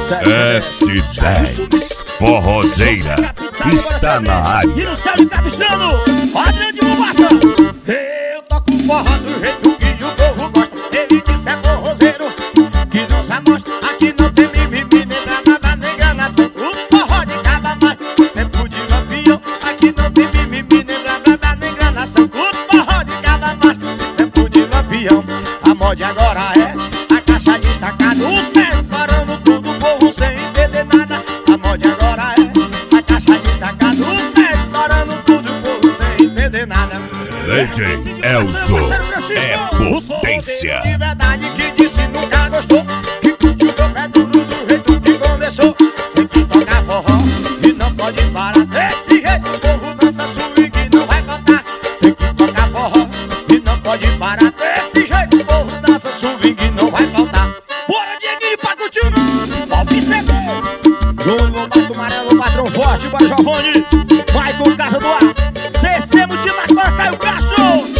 S10 Forrozeira está na área. E no céu de Capistrano, ó a grande bombaça. Eu toco forró do jeito que o povo gosta. Ele disse é forrozeiro, que não se amostra. Aqui não tem mimimi, nem nada, nem enganação. O forró de cada mais, tempo de lampião. Aqui não tem mimimi, nem nada, nem enganação. O forró de cada mais, tempo de lampião. A moda agora é a caixa destacada, os pés parando tudo, o povo sem entender nada. A moda agora é a caixa destacada, os pés parando tudo, o povo sem entender nada. DJ Elzo é potência. De verdade que disse nunca gostou, que curtiu meu pé duro do jeito que começou. Tem que tocar forró e não pode parar. Desse jeito o povo dança swing e não vai faltar. Tem que tocar forró e não pode parar. Desse jeito o povo dança swing e não vai faltar. Bora, Dieguinho, pra curtir. Palme CD. Júnior Lobato Amarelo, patrão forte, bora, Giovanni. Vai com Casa do Ar. CC Multimarca para Caio Castro.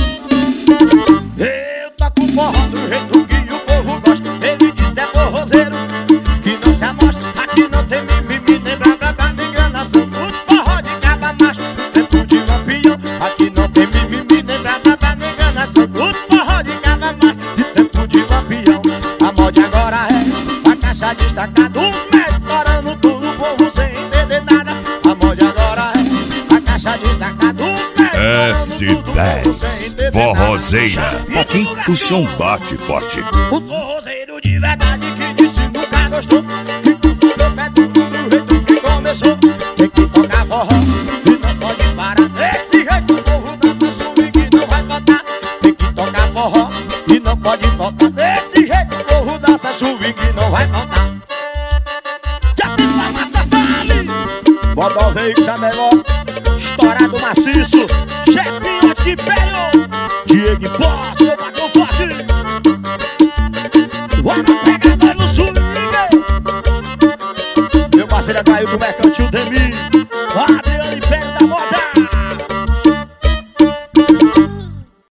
Eu toco forró do jeito que o povo gosta. Ele diz é forrozeiro, que não se amostra. Aqui não tem mimimi, nem blá blá blá, nem enganação. O forró de cada macho, tempo de lampião. Aqui não tem mimimi, nem blá blá blá, nem enganação. O forró de cada macho, tempo de lampião. A moda agora é a caixa destacada, um pé parando tudo, o povo sem entender nada. A moda agora é a caixa destacada, um pé S10 Forrozeira. Aqui o som bate forte. O forrozeiro de verdade que disse nunca gostou, que curtiu meu pé tudo do jeito que começou. Tem que tocar forró e não pode parar. Desse jeito o povo dança swing e não vai faltar. Tem que tocar forró e não pode faltar. Desse jeito o povo dança swing e não vai faltar. Já se massa sabe, bota o veículo é melhor. Estourado maciço, chefinho de Império, Diego Boss, meu patrão forte. Bora pegar nós no swing. Meu parceiro é Caio do Mercantil Demi, Adriano Império da